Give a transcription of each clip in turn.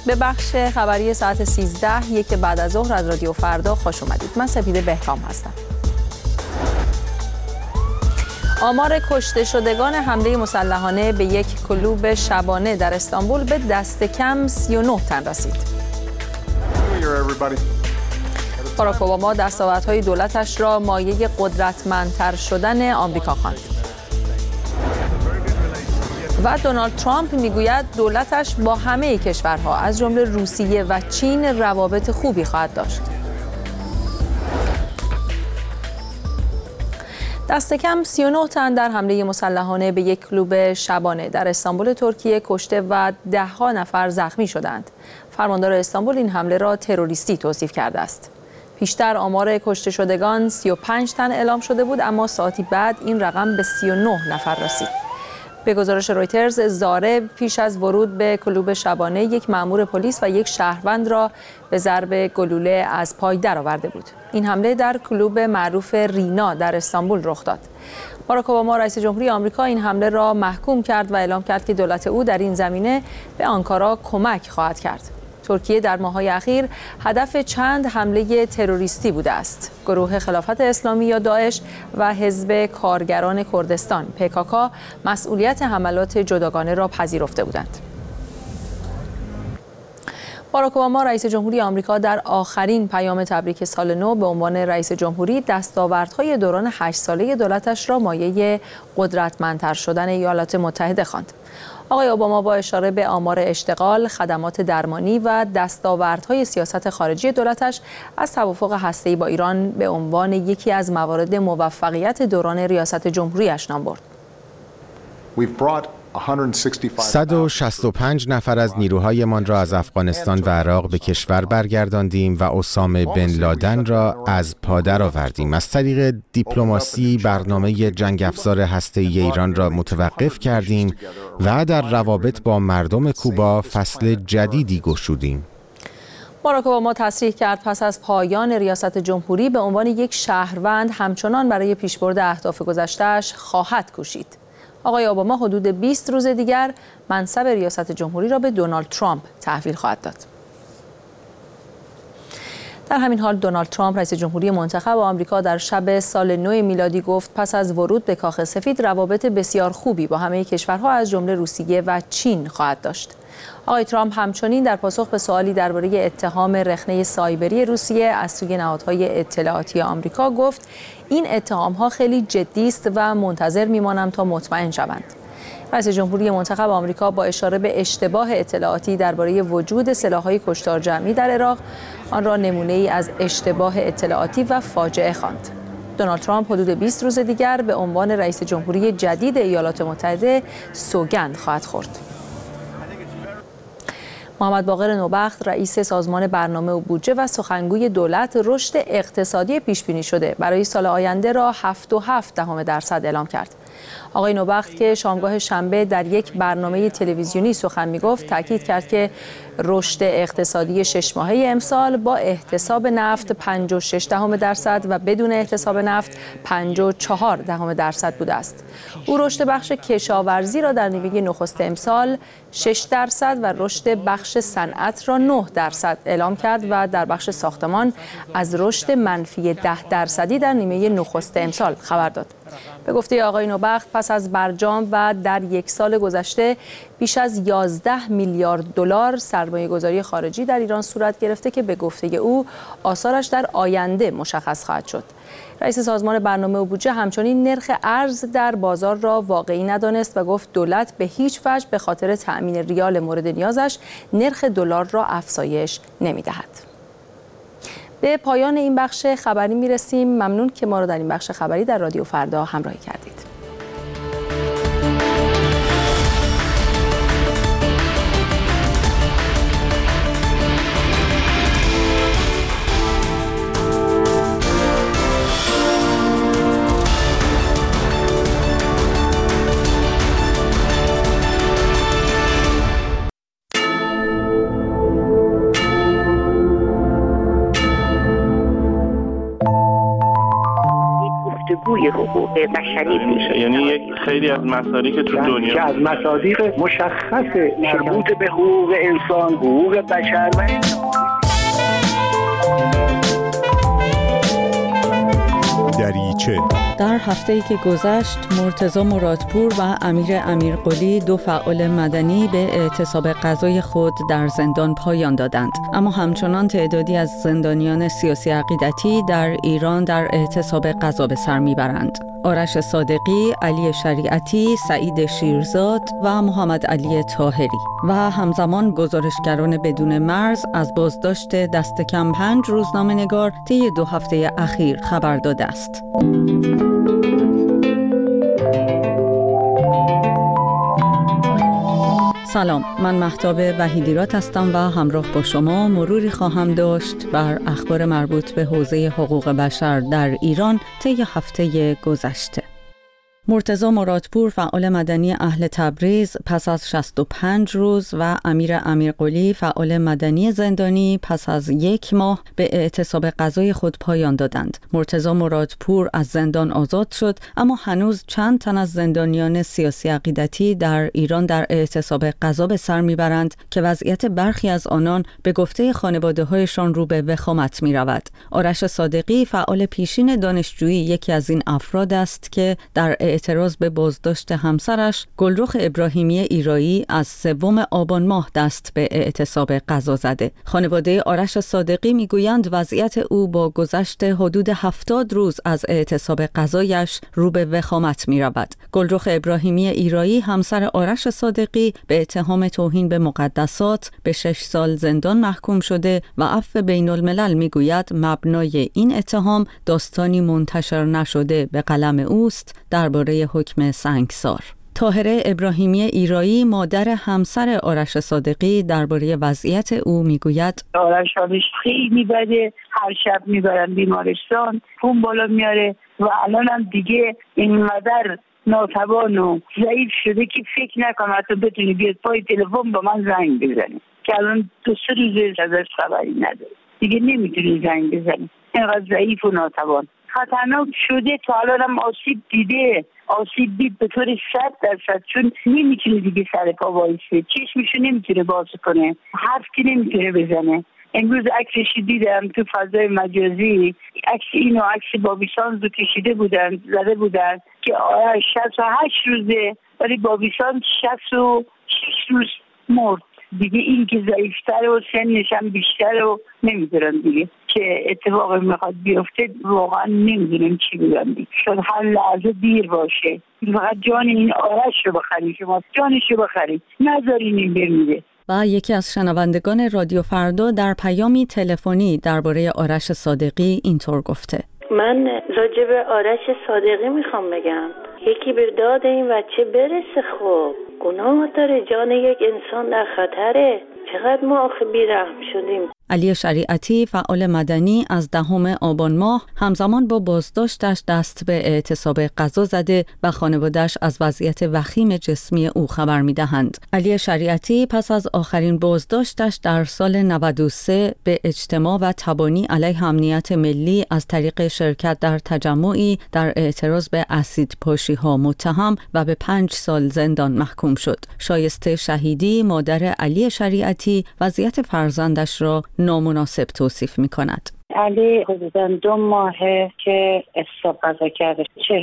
به بخش خبری ساعت 13 یک بعد از ظهر از رادیو فردا خوش اومدید. من سپیده بهرام هستم. آمار کشته شدگان حمله مسلحانه به یک کلوب شبانه در استانبول به دست کم 39 تن رسید. باراک اوباما دستاوردهای دولتش را مایه قدرتمندتر شدن آمریکا خواند. و دونالد ترامپ میگوید دولتش با همه کشورها از جمله روسیه و چین روابط خوبی خواهد داشت. دست کم 39 تن در حمله مسلحانه به یک کلوب شبانه در استانبول ترکیه کشته و ده‌ها نفر زخمی شدند. فرماندار استانبول این حمله را تروریستی توصیف کرده است. پیشتر آمار کشته شدگان 35 تن اعلام شده بود، اما ساعتی بعد این رقم به 39 نفر رسید. به گزارش رویترز، زاره پیش از ورود به کلوب شبانه یک مأمور پلیس و یک شهروند را به ضرب گلوله از پای درآورده بود. این حمله در کلوب معروف رینا در استانبول رخ داد. باراک اوباما رئیس جمهوری آمریکا این حمله را محکوم کرد و اعلام کرد که دولت او در این زمینه به آنکارا کمک خواهد کرد. ترکیه در ماه‌های اخیر هدف چند حمله تروریستی بوده است. گروه خلافت اسلامی یا داعش و حزب کارگران کردستان PKK مسئولیت حملات جداگانه را پذیرفته بودند. باراک اوباما رئیس جمهوری آمریکا در آخرین پیام تبریک سال نو به عنوان رئیس جمهوری دستاوردهای دوران 8 ساله دولتش را مایه قدرتمندتر شدن ایالات متحده خواند. آقای اوباما با اشاره به آمار اشتغال، خدمات درمانی و دستاوردهای سیاست خارجی دولتش از توافق هسته‌ای با ایران به عنوان یکی از موارد موفقیت دوران ریاست جمهوریش نام برد. 165 نفر از نیروهایمان را از افغانستان و عراق به کشور برگرداندیم و اسامه بن لادن را از پادر آوردیم. از طریق دیپلماسی برنامه جنگ افزار هسته‌ای ایران را متوقف کردیم و در روابط با مردم کوبا فصل جدیدی گشودیم. باراک اوباما تصریح کرد پس از پایان ریاست جمهوری به عنوان یک شهروند همچنان برای پیشبرد اهداف گذشته‌اش خواهد کوشید. آقای اوباما حدود 20 روز دیگر منصب ریاست جمهوری را به دونالد ترامپ تحویل خواهد داد. در همین حال دونالد ترامپ رئیس جمهوری منتخب آمریکا در شب سال نو میلادی گفت پس از ورود به کاخ سفید روابط بسیار خوبی با همه کشورها از جمله روسیه و چین خواهد داشت. آقای ترامپ همچنین در پاسخ به سوالی درباره اتهام رخنه سایبری روسیه از سوی نهادهای اطلاعاتی آمریکا گفت این اتهام‌ها خیلی جدی است و منتظر میمانم تا مطمئن شوند. رئیس جمهوری منتخب آمریکا با اشاره به اشتباه اطلاعاتی درباره وجود سلاح‌های کشتار جمعی در عراق آن را نمونه‌ای از اشتباه اطلاعاتی و فاجعه خواند. دونالد ترامپ حدود 20 روز دیگر به عنوان رئیس جمهوری جدید ایالات متحده سوگند خواهد خورد. محمد باقر نوبخت رئیس سازمان برنامه و بودجه و سخنگوی دولت رشد اقتصادی پیش‌بینی شده برای سال آینده را 7.7% اعلام کرد. آقای نوبخت که شامگاه شنبه در یک برنامه تلویزیونی سخن می‌گفت تاکید کرد که رشد اقتصادی 6 ماهه امسال با احتساب نفت 5.6% و بدون احتساب نفت 5.4% بوده است. او رشد بخش کشاورزی را در نیمه نخست امسال 6% و رشد بخش صنعت را 9% اعلام کرد و در بخش ساختمان از رشد منفی 10% در نیمه نخست امسال خبر داد. به گفته آقای نوبخت پس از برجام و در یک سال گذشته بیش از 11 میلیارد دلار سرمایه‌گذاری خارجی در ایران صورت گرفته که به گفته او آثارش در آینده مشخص خواهد شد. رئیس سازمان برنامه و بودجه همچنین نرخ ارز در بازار را واقعی ندانست و گفت دولت به هیچ وجه به خاطر تأمین ریال مورد نیازش نرخ دلار را افزایش نمی‌دهد. به پایان این بخش خبری میرسیم. ممنون که ما را در این بخش خبری در رادیو فردا همراهی کردید. جوی حقوق بشری میشه. یعنی یک خیلی از مسائلی که تو دنیا که از مصادیق مشخص مربوط به حقوق انسان، حقوق بشر و دریچه. در هفته‌ای که گذشت مرتضی مرادپور و امیر امیرقلی دو فعال مدنی به اعتصاب غذای خود در زندان پایان دادند، اما همچنان تعدادی از زندانیان سیاسی عقیدتی در ایران در اعتصاب غذا به سر میبرند. آرش صادقی، علی شریعتی، سعید شیرزاد و محمد علی طاهری و همزمان گزارشگران بدون مرز از بازداشت دست کم 5 روزنامه‌نگار طی 2 هفته اخیر خبر داده است. سلام، من مهتاب وحیدیرات هستم و همراه با شما مروری خواهم داشت بر اخبار مربوط به حوزه حقوق بشر در ایران طی هفته گذشته. مرتضی مرادپور فعال مدنی اهل تبریز پس از 65 روز و امیر امیرقلی فعال مدنی زندانی پس از 1 ماه به اعتصاب غذای خود پایان دادند. مرتضی مرادپور از زندان آزاد شد، اما هنوز چند تن از زندانیان سیاسی عقیدتی در ایران در اعتصاب غذا به سر میبرند که وضعیت برخی از آنان به گفته خانواده‌هایشان رو به وخامت میرود. آرش صادقی فعال پیشین دانشجویی یکی از این افراد است که در اعتراض به بازداشت همسرش گلرخ ابراهیمی ایرایی از 3 آبان ماه دست به اعتصاب غذا زده. خانواده آرش صادقی میگویند وضعیت او با گذشت حدود 70 روز از اعتصاب غذایش رو به وخامت میرود. گلرخ ابراهیمی ایرایی همسر آرش صادقی به اتهام توهین به مقدسات به 6 سال زندان محکوم شده و عفو بین الملل میگوید مبنای این اتهام داستانی منتشر نشده به قلم اوست درباره حکم سنگسار. طاهره ابراهیمی ایرایی مادر همسر آرش صادقی درباره وضعیت او میگوید آرش حالش خیلی بده، هر شب میبرن بیمارستان، خون بالا میاره و الان هم دیگه اینقدر ناتوان و ضعیف شده که فکر نکنم حتی بتونی بیاد پای تلفن با من زنگ بزنی، که الان 2-3 روز ازش خبری نداره، دیگه نمیتونی زنگ بزنی، اینقدر ضعیف و ناتوان. خطرناک شده، تا الان هم آسیب دیده، آسیب دید به طور 100%، چون نمیتونه دیگه سر پا وایسه، چشمشو نمیتونه باز کنه، حرف که نمیتونه بزنه. امروز عکسش دیدم تو فضای مجازی، عکس اینو عکس بابیسان رو کشیده بودن، زده بودن که 68 روزه ولی بابیسان 66 روز مرد. دیگه این که ضعیفتر و سنش هم بیشتر و نمیدونم دیگه که اتفاقی میخواد بیفته، واقعا نمیدونم چی بگم دیگه. شاید هر لحظه دیر باشه، فقط جان این آرش رو بخرید، شما جانش رو بخرید، نذارین این بمیره. و یکی از شنوندگان رادیو فردا در پیامی تلفنی درباره آرش صادقی اینطور گفته: من راجع به آرش صادقی میخوام بگم یکی به داد این بچه برسه، خب گناه داره، جان یک انسان در خطره، چقدر ما آخه بی‌رحم شدیم. علی شریعتی فعال مدنی از 10 آبان ماه همزمان با بازداشتش دست به اعتصاب غذا زده و خانواده‌اش از وضعیت وخیم جسمی او خبر می‌دهند. علی شریعتی پس از آخرین بازداشتش در سال 93 به اجتماع و تبانی علیه امنیت ملی از طریق شرکت در تجمعی در اعتراض به اسیدپاشی‌ها متهم و به 5 سال زندان محکوم شد. شایسته شهیدی مادر علی شریعتی وضعیت فرزندش را نامناسب توصیف می کند. علی حدوداً 2 ماهه که اعتصاب غذا کرده،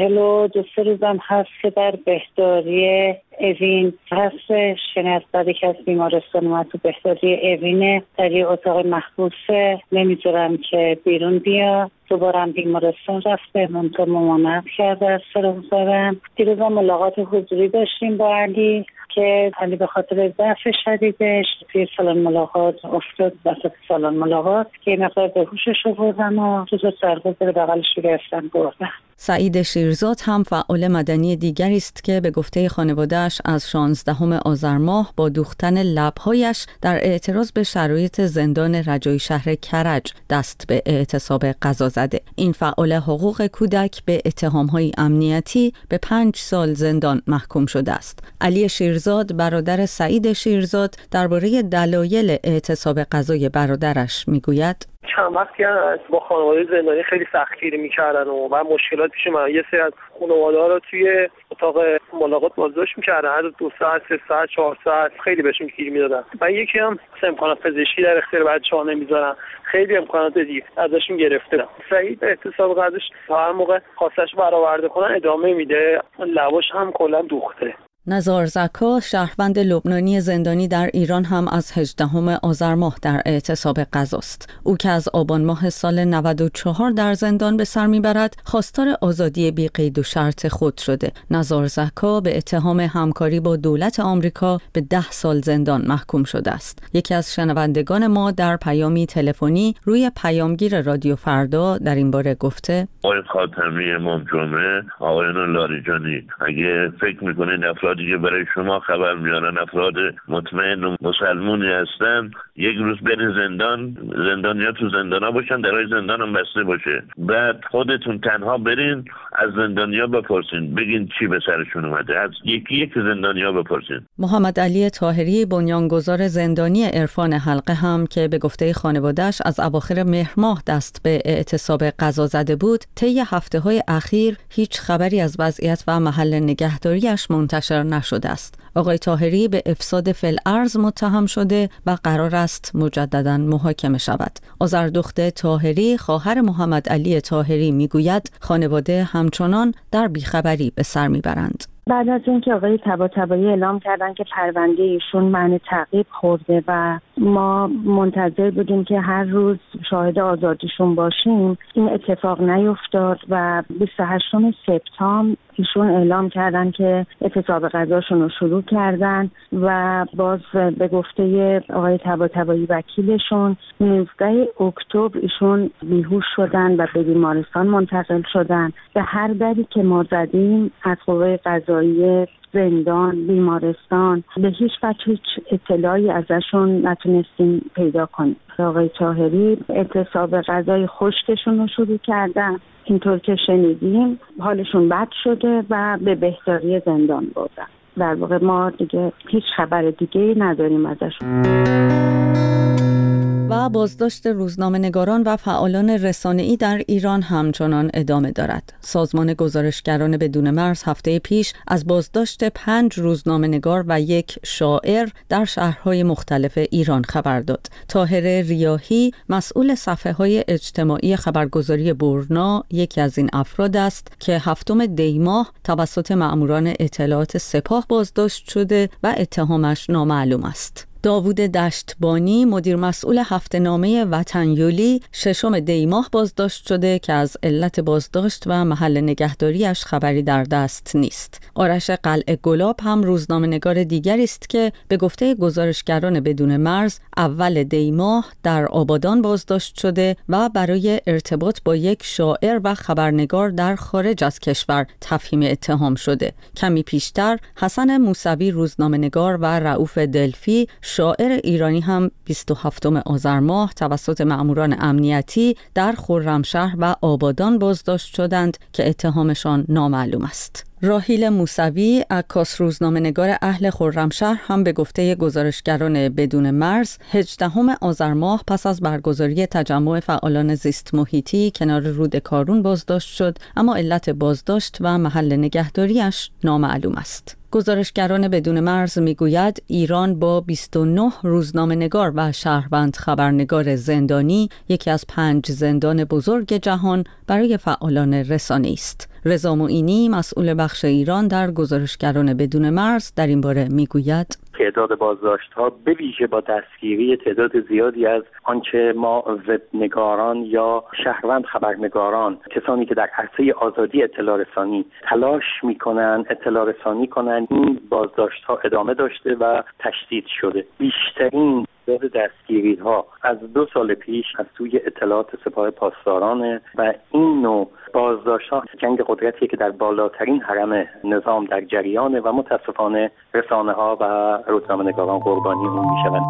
42 روزم هست که در بهداری اوین هستش، یعنی از بعدی که از بیمارستان اومد تو بهداری اوینه، در یه اتاق محبوسه، نمیذارم که بیرون بیا. دوباره هم بیمارستان رفته، منطقه ممانعت کرده از سرم. دیروز هم ملاقات حضوری داشتیم با علی که علی به خاطر ضعف شدیدش توی سالن ملاقات افتاد، وسط سالن ملاقات که مقدار به هوشش آوردن و روز سرباز به بغلش گرفتن بردن. سعید شیرزاد هم فعال مدنی دیگری است که به گفته خانواده‌اش از 16 آذر ماه با دوختن لب‌هایش در اعتراض به شرایط زندان رجایی شهر کرج دست به اعتصاب غذا زده. این فعال حقوق کودک به اتهام‌های امنیتی به 5 سال زندان محکوم شده است. علی شیرزاد برادر سعید شیرزاد درباره دلایل اعتصاب غذای برادرش میگوید: چند وقتی هست با خانواده زندانی خیلی سختگیری میکردن و بعد مشکلات پیش من. یه سری از خانواده‌ها رو توی اتاق ملاقات بازداشت میکردن، هر 2 ساعت 3 ساعت 4 ساعت خیلی بهشون گیر میدادن. و یکی هم امکانات پزشکی در اختیار بچه‌ها نمیذارن، خیلی امکانات دیگه ازشون گرفته. سعید اعتصاب غذاش تا هر موقع خواستش برآورده کنن ادامه میده، لباش هم کلا دوخته. نزار زکا، شهروند لبنانی زندانی در ایران، هم از 18 آذر ماه در اعتصاب غذاست. او که از آبان ماه سال 94 در زندان به سر میبرد، خواستار آزادی بی قید و شرط خود شده. نزار زکا به اتهام همکاری با دولت آمریکا به 10 سال زندان محکوم شده است. یکی از شنوندگان ما در پیامی تلفنی روی پیامگیر رادیو فردا در این باره گفته: آقای خاتمی، امام جمعه، آقایان لاریجانی، اگه فکر میکنین دیگه برای شما خبر میارن افراد مطمئن و مسلمونی هستن، یک روز برین زندانیا تو زندانا باشن، درای زندان هم بسته باشه، بعد خودتون تنها برین از زندانیا بپرسین، بگین چی به سرشون اومده، از یکی زندانیا بپرسین. محمد علی طاهری، بنیانگذار زندانی عرفان حلقه، هم که به گفته خانواده‌اش از اواخر مهر ماه دست به اعتصاب غذا زده بود، طی هفته‌های اخیر هیچ خبری از وضعیت و محل نگهداریش منتشر نشده است. آقای طاهری به افساد فی‌الارض متهم شده و قرار است مجددا محاکمه شود. آذردخت طاهری، خواهر محمد علی طاهری، میگوید خانواده همچنان در بیخبری به سر میبرند. بعد از اینکه آقای طباطبایی اعلام کردن که پرونده ایشون معنی تعقیب خورده و ما منتظر بودیم که هر روز شاهد آزادیشون باشیم، این اتفاق نیفتاد و 28 سپتامبر ایشون اعلام کردن که اعتصاب غذاشون رو شروع کردن و باز به گفته آقای طباطبایی وکیلشون 19 اکتبر ایشون بیهوش شدن و به بیمارستان منتقل شدن. به هر دری که ما زدیم از قوه قضاییه، زندان، بیمارستان، به هیچ وجه هیچ اطلاعی ازشون نتونستیم پیدا کنیم. آقای طاهری اعتصاب غذای خشکشون رو شروع کردن، اینطور که شنیدیم حالشون بد شده و به بهداری زندان بردن. در واقع ما دیگه هیچ خبر دیگه نداریم ازشون. و بازداشت روزنامه‌نگاران و فعالان رسانه‌ای در ایران همچنان ادامه دارد. سازمان گزارشگران بدون مرز هفته پیش از بازداشت 5 روزنامه‌نگار و 1 شاعر در شهرهای مختلف ایران خبر داد. طاهر ریاحی، مسئول صفحه‌های اجتماعی خبرگزاری برنا، یکی از این افراد است که 7 دی ماه توسط مأموران اطلاعات سپاه بازداشت شده و اتهامش نامعلوم است. داوود دشتبانی، مدیر مسئول هفته‌نامه وطنیولی، 6 دی ماه بازداشت شده که از علت بازداشت و محل نگهداریش خبری در دست نیست. آرش قلعه گلاب هم روزنامه‌نگار دیگری است که به گفته گزارشگران بدون مرز اول دی ماه در آبادان بازداشت شده و برای ارتباط با 1 شاعر و خبرنگار در خارج از کشور تفهیم اتهام شده. کمی پیشتر حسن موسوی، روزنامه‌نگار، و رؤوف دلفی، شاعر ایرانی، هم 27 آذر ماه توسط مأموران امنیتی در خرمشهر و آبادان بازداشت شدند که اتهامشان نامعلوم است. راحیل موسوی، عکاس، روزنامه‌نگار اهل خرمشهر، هم به گفته گزارشگران بدون مرز 18 آذر ماه پس از برگزاری تجمع فعالان زیست محیطی کنار رود کارون بازداشت شد، اما علت بازداشت و محل نگهداریش نامعلوم است. گزارشگران بدون مرز میگوید ایران با 29 روزنامه‌نگار و شهروند خبرنگار زندانی یکی از 5 زندان بزرگ جهان برای فعالان رسانه‌ای است. رضا معینی، مسئول بخش ایران در گزارشگران بدون مرز، در این باره میگوید تعداد بازداشت‌ها به ویژه با دستگیری تعداد زیادی از آنچه ما وبنگاران یا شهروند خبرنگاران، کسانی که در عرصه آزادی اطلاع رسانی تلاش می‌کنند اطلاع رسانی کنند، این بازداشت‌ها ادامه داشته و تشدید شده. بیشترین تعداد دستگیری‌ها از 2 سال پیش از سوی اطلاعات سپاه پاسداران و این نوع بازداشت‌ها جنگ قدرتیه که در بالاترین حرم نظام در جریانه و متاسفانه رسانه‌ها و روزنامه‌نگاران قربانی اون میشوند.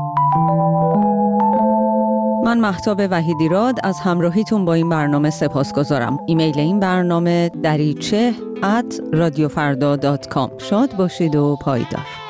من مهتاب وحیدیراد از همراهیتون با این برنامه سپاسگزارم. ایمیل این برنامه دریچه@radiofarda.com. شاد باشید و پایدار.